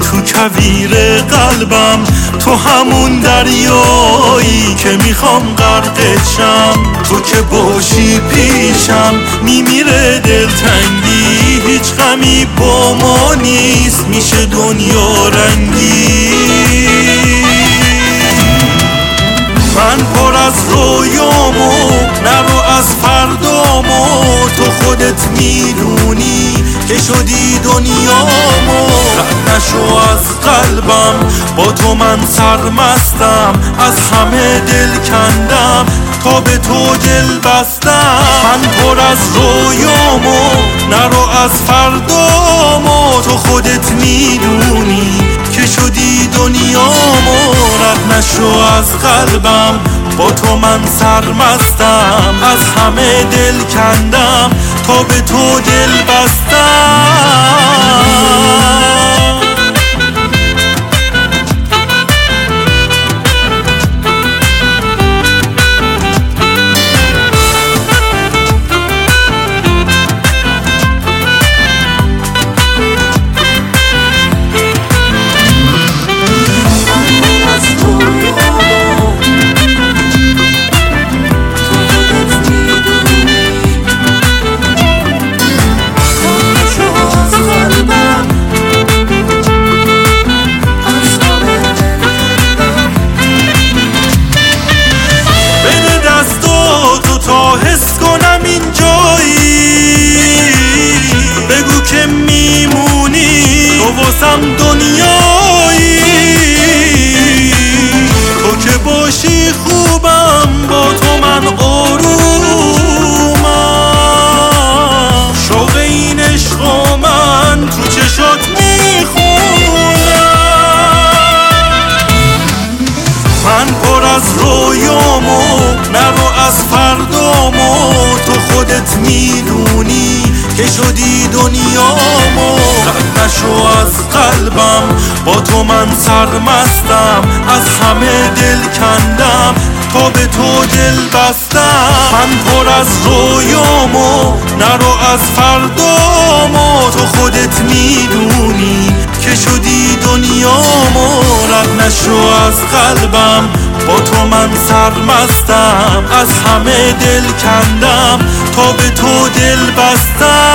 تو کویر قلبم، تو همون دریایی که میخوام غرقت شم. تو که باشی پیشم میمیره دلتنگی، هیچ غمی با ما نیست میشه دنیا رنگی. من پر از رویامو نرو از فردامو، تو خودت میدونی که شدی دنیامو. رد نشو از قلبم، با تو من سرمستم، از همه دل کندم تا به تو دل بستم. من پر از رویامو نرو از فردامو، تو خودت میدونی که شدی دنیامو. رد نشو از قلبم، با تو من سرمستم، از همه دل کندم تا به تو دل بستم. واسم دنیایی تو که باشی خوبم، با تو من آرومم. شوق این عشق و من تو چشات میخونم. من پر از رویامو نرو از فردامو، تو خودت میدونی که شدی دنیامو. رد نشو از قلبم، با تو من سرمستم، از همه دل کندم تا به تو دل بستم. من پر از رویامو نرو از فردامو، تو خودت میدونی که شدی دنیامو. رد نشو از قلبم، با تو من سرمستم، از همه دل کندم تا به تو دل بستم.